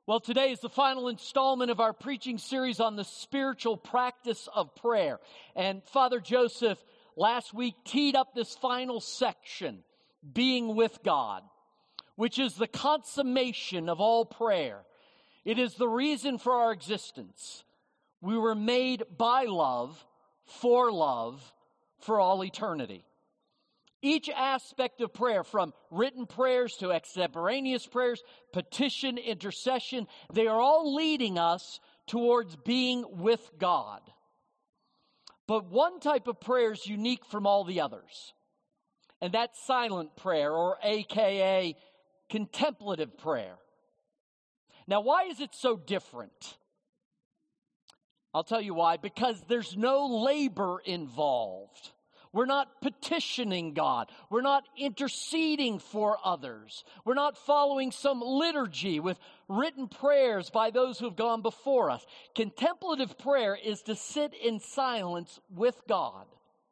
Well, today is the final installment of our preaching series on the spiritual practice of prayer. And Father Joseph last week teed up this final section, being with God, which is the consummation of all prayer. It is the reason for our existence. We were made by love, for all eternity. Each aspect of prayer, from written prayers to extemporaneous prayers, petition, intercession, they are all leading us towards being with God. But one type of prayer is unique from all the others, and that's silent prayer, or AKA contemplative prayer. Now, why is it so different? I'll tell you why. Because there's no labor involved. We're not petitioning God. We're not interceding for others. We're not following some liturgy with written prayers by those who have gone before us. Contemplative prayer is to sit in silence with God.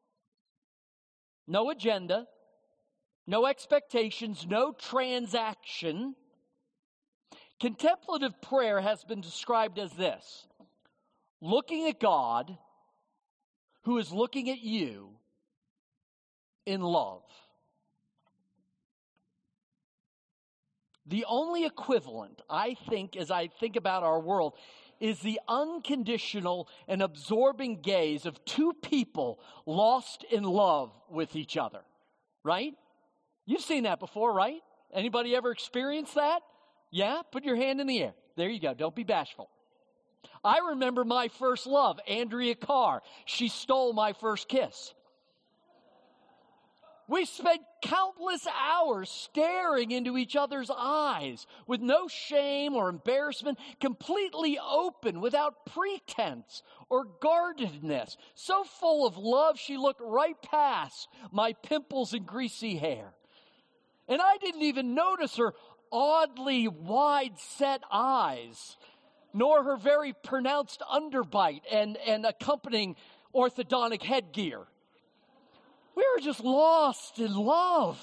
No agenda, no expectations, no transaction. Contemplative prayer has been described as this: looking at God, who is looking at you in love. The only equivalent, I think, as I think about our world, is the unconditional and absorbing gaze of two people lost in love with each other. Right? You've seen that before, right? Anybody ever experienced that? Yeah? Put your hand in the air. There you go. Don't be bashful. I remember my first love, Andrea Carr. She stole my first kiss. We spent countless hours staring into each other's eyes with no shame or embarrassment, completely open, without pretense or guardedness. So full of love, she looked right past my pimples and greasy hair. And I didn't even notice her oddly wide-set eyes, nor her very pronounced underbite and accompanying orthodontic headgear. We were just lost in love.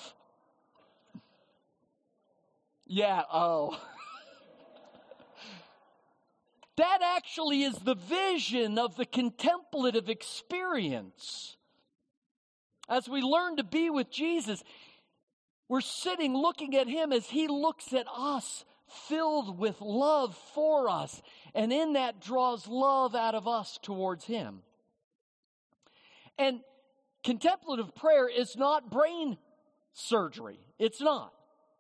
Yeah, That actually is the vision of the contemplative experience. As we learn to be with Jesus, we're sitting looking at Him as He looks at us, filled with love for us, and in that draws love out of us towards Him. And contemplative prayer is not brain surgery. It's not.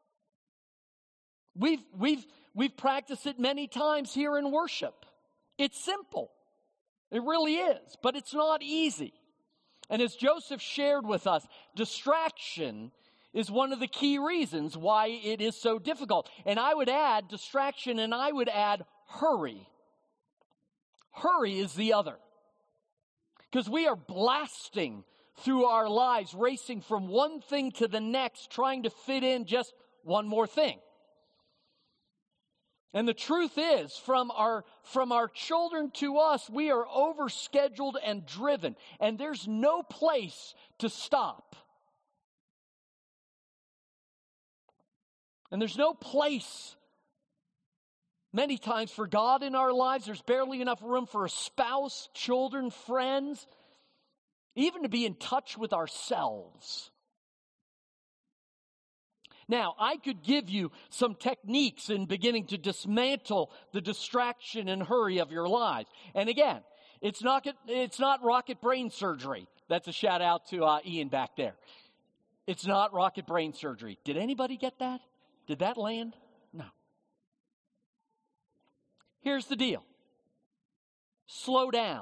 We've practiced it many times here in worship. It's simple. It really is, but it's not easy. And as Joseph shared with us, distraction is one of the key reasons why it is so difficult. And I would add distraction, and I would add hurry. Hurry is the other. Because we are blasting through our lives, racing from one thing to the next, trying to fit in just one more thing. And the truth is, from our children to us, we are overscheduled and driven, and there's no place to stop. And there's no place, many times, for God in our lives. There's barely enough room for a spouse, children, friends, even to be in touch with ourselves. Now, I could give you some techniques in beginning to dismantle the distraction and hurry of your lives. And again, it's not rocket brain surgery. That's a shout out to Ian back there. It's not rocket brain surgery. Did anybody get that? Did that land? No. Here's the deal. Slow down.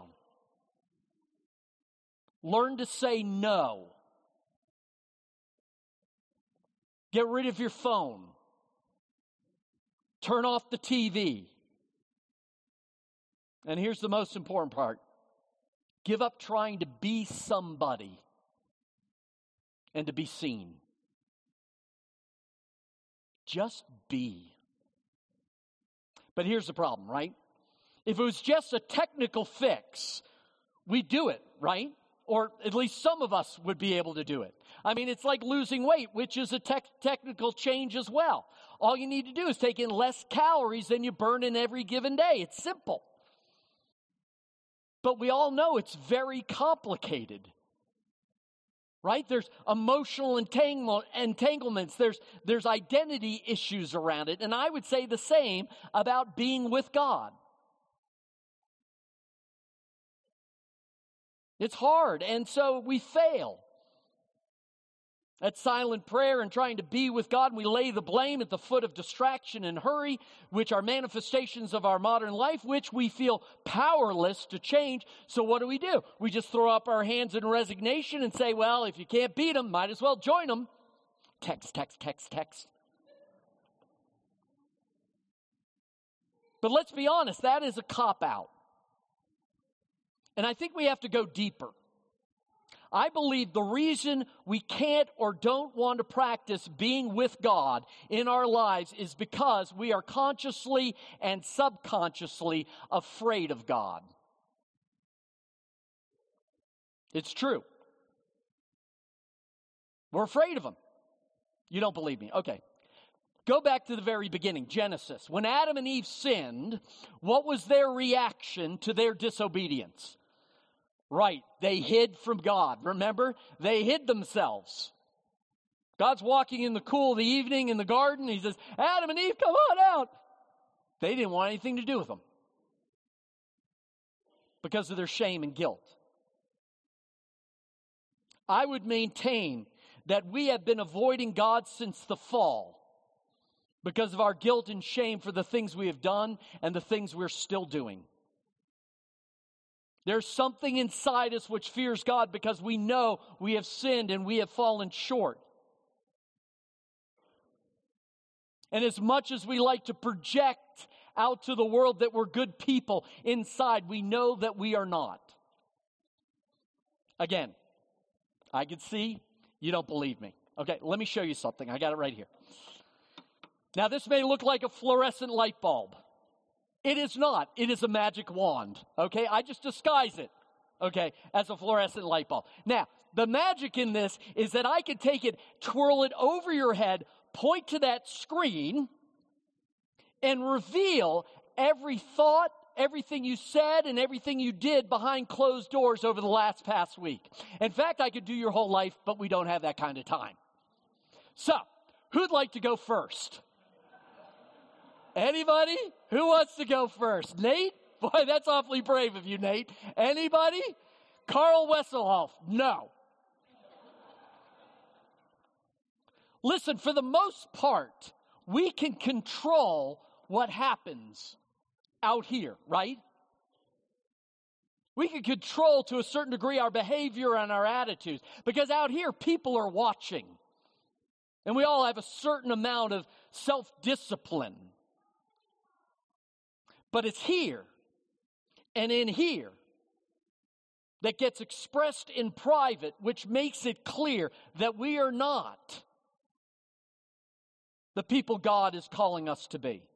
Learn to say no. Get rid of your phone. Turn off the TV. And here's the most important part. Give up trying to be somebody and to be seen. Just be. But here's the problem, right? If it was just a technical fix, we do it, right? or at least some of us would be able to do it. I mean, it's like losing weight, which is a technical change as well. All you need to do is take in less calories than you burn in every given day. It's simple. But we all know it's very complicated. Right? There's emotional entanglements. There's identity issues around it. And I would say the same about being with God. It's hard, and so we fail at silent prayer and trying to be with God. And we lay the blame at the foot of distraction and hurry, which are manifestations of our modern life, which we feel powerless to change. So what do? We just throw up our hands in resignation and say, well, if you can't beat them, might as well join them. Text. But let's be honest, that is a cop-out. And I think we have to go deeper. I believe the reason we can't or don't want to practice being with God in our lives is because we are consciously and subconsciously afraid of God. It's true. We're afraid of Him. You don't believe me? Okay. Go back to the very beginning, Genesis. When Adam and Eve sinned, what was their reaction to their disobedience? Right, they hid from God. Remember? They hid themselves. God's walking in the cool of the evening in the garden. He says, Adam and Eve, come on out. They didn't want anything to do with them because of their shame and guilt. I would maintain that we have been avoiding God since the fall because of our guilt and shame for the things we have done and the things we're still doing. There's something inside us which fears God because we know we have sinned and we have fallen short. And as much as we like to project out to the world that we're good people, inside we know that we are not. Again, I can see you don't believe me. Okay, let me show you something. I got it right here. Now, this may look like a fluorescent light bulb. It is not. It is a magic wand, okay? I just disguise it, okay, as a fluorescent light bulb. Now, the magic in this is that I can take it, twirl it over your head, point to that screen, and reveal every thought, everything you said, and everything you did behind closed doors over the past week. In fact, I could do your whole life, but we don't have that kind of time. So, who'd like to go first? Anybody? Who wants to go first? Nate? Boy, that's awfully brave of you, Nate. Anybody? Carl Wesselhoff? No. Listen, for the most part, we can control what happens out here, right? We can control to a certain degree our behavior and our attitudes because out here people are watching. And we all have a certain amount of self-discipline. But it's here and in here that gets expressed in private, which makes it clear that we are not the people God is calling us to be.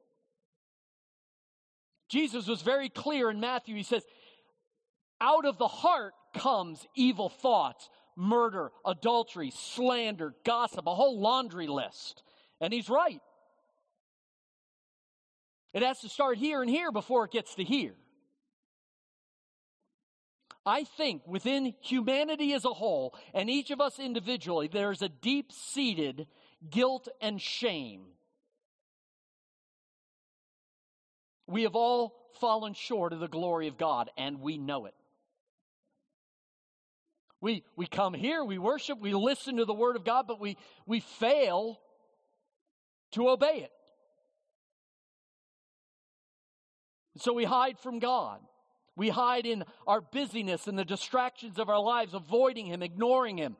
Jesus was very clear in Matthew. He says, out of the heart comes evil thoughts, murder, adultery, slander, gossip, a whole laundry list. And he's right. It has to start here and here before it gets to here. I think within humanity as a whole, and each of us individually, there's a deep-seated guilt and shame. We have all fallen short of the glory of God, and we know it. We come here, we worship, we listen to the Word of God, but we fail to obey it. So we hide from God. We hide in our busyness and the distractions of our lives, avoiding Him, ignoring Him.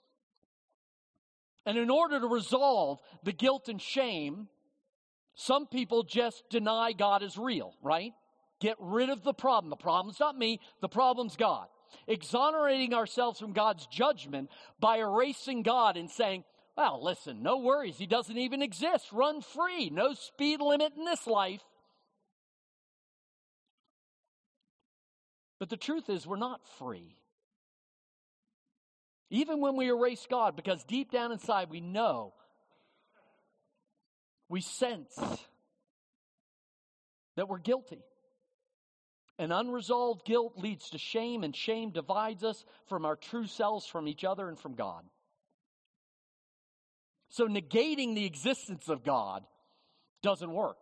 And in order to resolve the guilt and shame, some people just deny God is real, right? Get rid of the problem. The problem's not me, the problem's God. Exonerating ourselves from God's judgment by erasing God and saying, well, listen, no worries, He doesn't even exist. Run free. No speed limit in this life. But the truth is, we're not free. Even when we erase God, because deep down inside we know, we sense that we're guilty. And unresolved guilt leads to shame, and shame divides us from our true selves, from each other, and from God. So negating the existence of God doesn't work.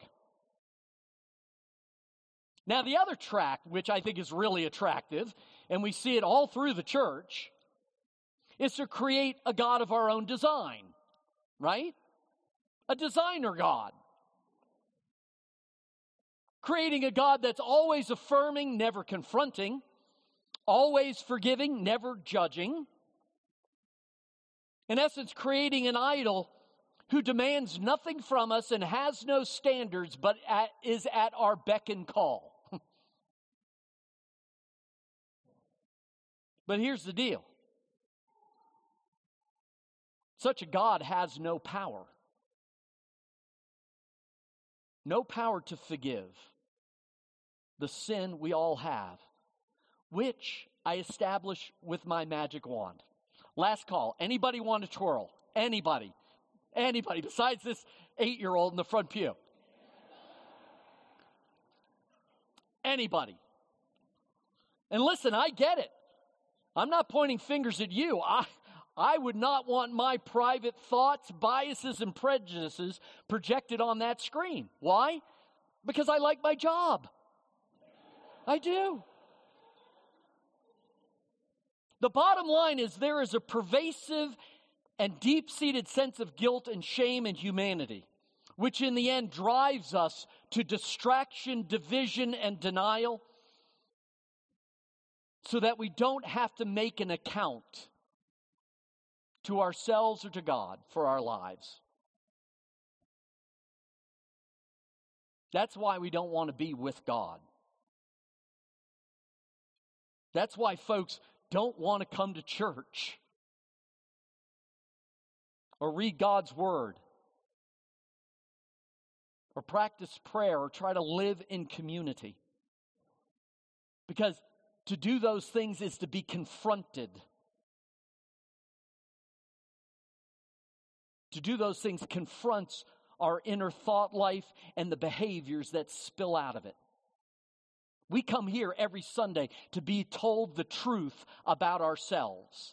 Now, the other track, which I think is really attractive, and we see it all through the church, is to create a God of our own design, right? A designer God. Creating a God that's always affirming, never confronting, always forgiving, never judging. In essence, creating an idol who demands nothing from us and has no standards, but is at our beck and call. But here's the deal. Such a God has no power. No power to forgive the sin we all have, which I establish with my magic wand. Last call. Anybody want to twirl? Anybody? Anybody besides this 8-year-old in the front pew? Anybody? And listen, I get it. I'm not pointing fingers at you. I would not want my private thoughts, biases, and prejudices projected on that screen. Why? Because I like my job. I do. The bottom line is there is a pervasive and deep-seated sense of guilt and shame in humanity, which in the end drives us to distraction, division, and denial, so that we don't have to make an account to ourselves or to God for our lives. That's why we don't want to be with God. That's why folks don't want to come to church or read God's word or practice prayer or try to live in community. Because to do those things is to be confronted. To do those things confronts our inner thought life and the behaviors that spill out of it. We come here every Sunday to be told the truth about ourselves.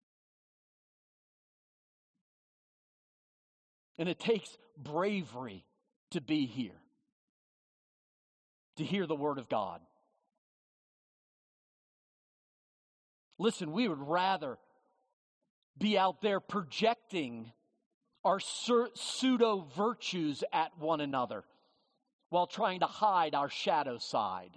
And it takes bravery to be here, to hear the Word of God. Listen, we would rather be out there projecting our pseudo virtues at one another while trying to hide our shadow side.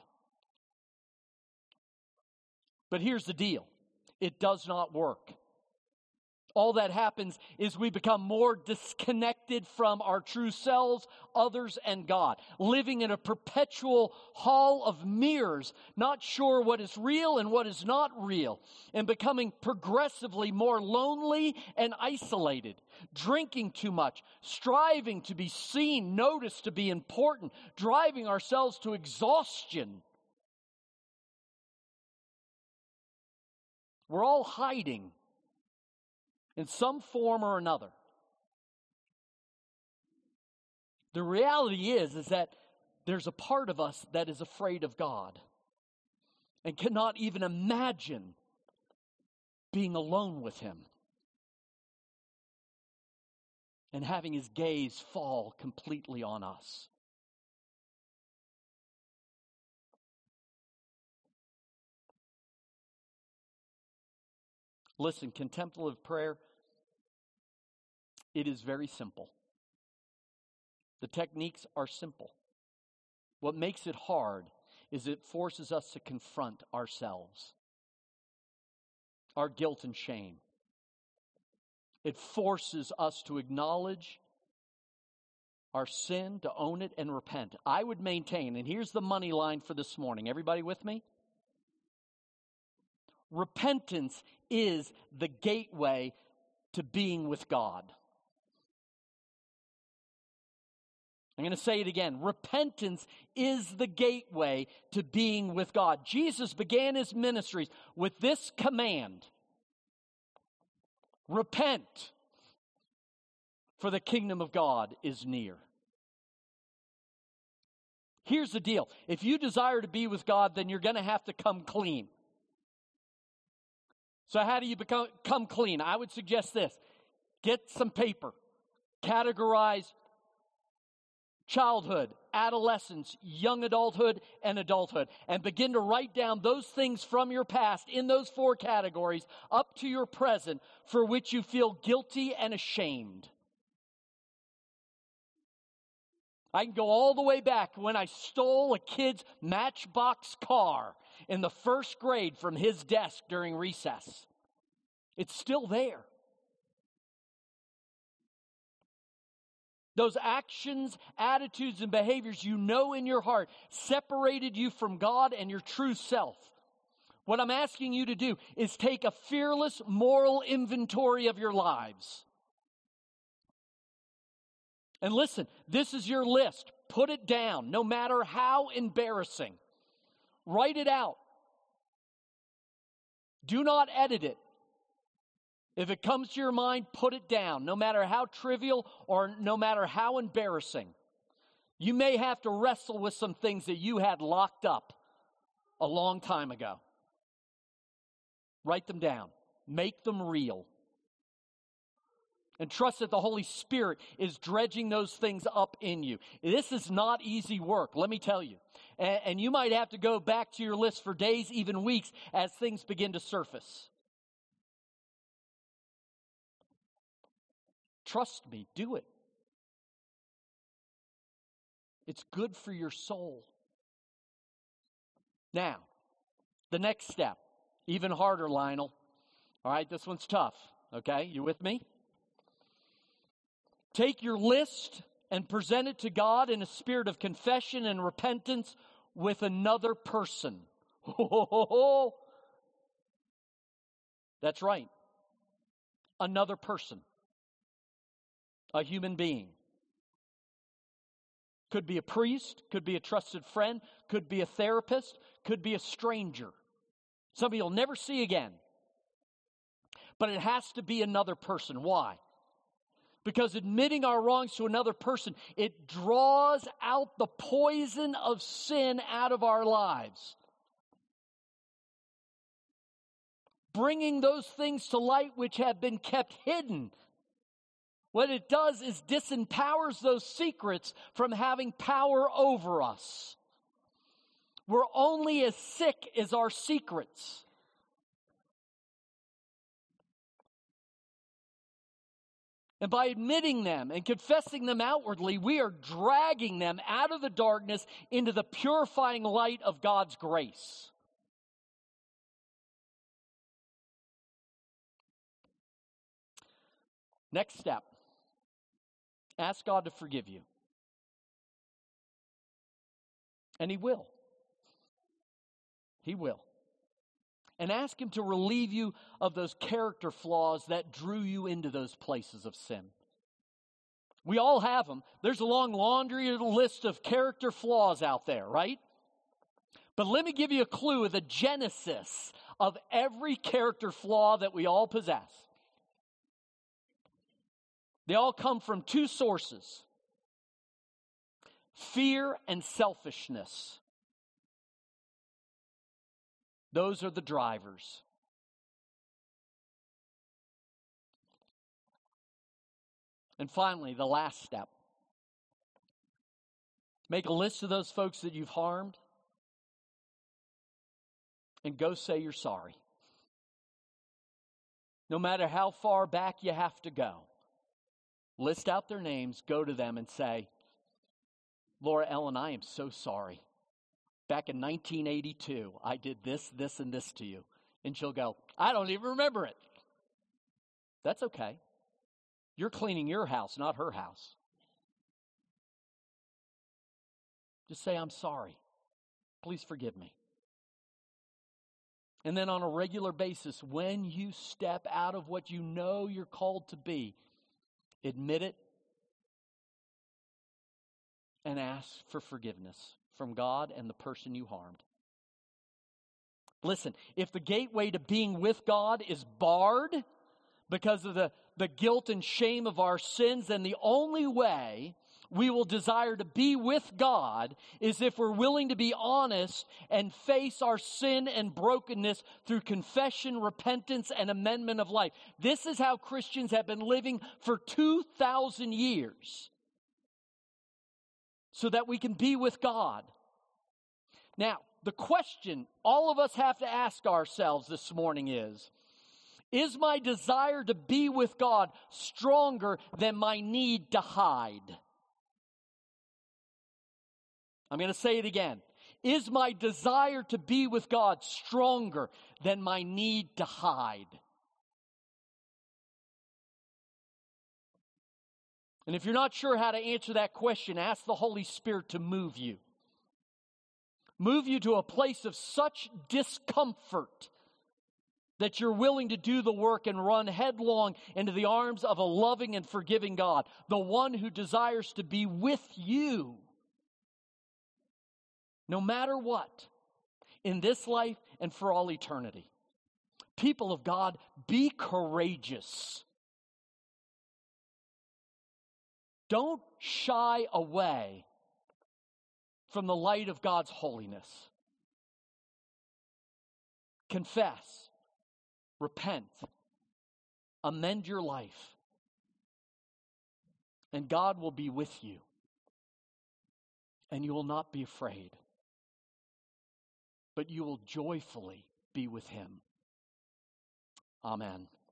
But here's the deal. It does not work. All that happens is we become more disconnected from our true selves, others, and God, living in a perpetual hall of mirrors, not sure what is real and what is not real, and becoming progressively more lonely and isolated, drinking too much, striving to be seen, noticed, to be important, driving ourselves to exhaustion. We're all hiding in some form or another. The reality is that there's a part of us that is afraid of God and cannot even imagine being alone with Him and having His gaze fall completely on us. Listen, contemplative prayer, it is very simple. The techniques are simple. What makes it hard is it forces us to confront ourselves, our guilt and shame. It forces us to acknowledge our sin, to own it, and repent. I would maintain, and here's the money line for this morning. Everybody with me? Repentance is the gateway to being with God. I'm going to say it again. Repentance is the gateway to being with God. Jesus began His ministries with this command. Repent, for the kingdom of God is near. Here's the deal. If you desire to be with God, then you're going to have to come clean. So how do you come clean? I would suggest this. Get some paper. Categorize childhood, adolescence, young adulthood, and adulthood. And begin to write down those things from your past in those 4 categories up to your present for which you feel guilty and ashamed. I can go all the way back when I stole a kid's Matchbox car in the 1st grade from his desk during recess. It's still there. Those actions, attitudes, and behaviors you know in your heart separated you from God and your true self. What I'm asking you to do is take a fearless moral inventory of your lives. And listen, this is your list. Put it down, no matter how embarrassing. Write it out. Do not edit it. If it comes to your mind, put it down, no matter how trivial or no matter how embarrassing. You may have to wrestle with some things that you had locked up a long time ago. Write them down. Make them real. And trust that the Holy Spirit is dredging those things up in you. This is not easy work, let me tell you. And you might have to go back to your list for days, even weeks, as things begin to surface. Trust me, do it. It's good for your soul. Now, the next step, even harder, Lionel. All right, this one's tough. Okay, you with me? Take your list and present it to God in a spirit of confession and repentance with another person. That's right. Another person. A human being. Could be a priest, could be a trusted friend, could be a therapist, could be a stranger. Somebody you'll never see again. But it has to be another person. Why? Because admitting our wrongs to another person, it draws out the poison of sin out of our lives. Bringing those things to light which have been kept hidden. What it does is disempowers those secrets from having power over us. We're only as sick as our secrets. And by admitting them and confessing them outwardly, we are dragging them out of the darkness into the purifying light of God's grace. Next step. Ask God to forgive you. And He will. He will. And ask Him to relieve you of those character flaws that drew you into those places of sin. We all have them. There's a long laundry list of character flaws out there, right? But let me give you a clue of the genesis of every character flaw that we all possess. They all come from 2 sources: fear and selfishness. Those are the drivers. And finally, the last step. Make a list of those folks that you've harmed and go say you're sorry. No matter how far back you have to go, list out their names, go to them and say, Laura Ellen, I am so sorry. Back in 1982, I did this, this, and this to you. And she'll go, I don't even remember it. That's okay. You're cleaning your house, not her house. Just say, I'm sorry. Please forgive me. And then on a regular basis, when you step out of what you know you're called to be, admit it and ask for forgiveness from God and the person you harmed. Listen, if the gateway to being with God is barred because of the guilt and shame of our sins, then the only way we will desire to be with God is if we're willing to be honest and face our sin and brokenness through confession, repentance, and amendment of life. This is how Christians have been living for 2,000 years, so that we can be with God. Now, the question all of us have to ask ourselves this morning is my desire to be with God stronger than my need to hide? I'm going to say it again. Is my desire to be with God stronger than my need to hide? And if you're not sure how to answer that question, ask the Holy Spirit to move you. Move you to a place of such discomfort that you're willing to do the work and run headlong into the arms of a loving and forgiving God, the one who desires to be with you, no matter what, in this life and for all eternity. People of God, be courageous. Don't shy away from the light of God's holiness. Confess, repent, amend your life, and God will be with you, and you will not be afraid, but you will joyfully be with Him. Amen.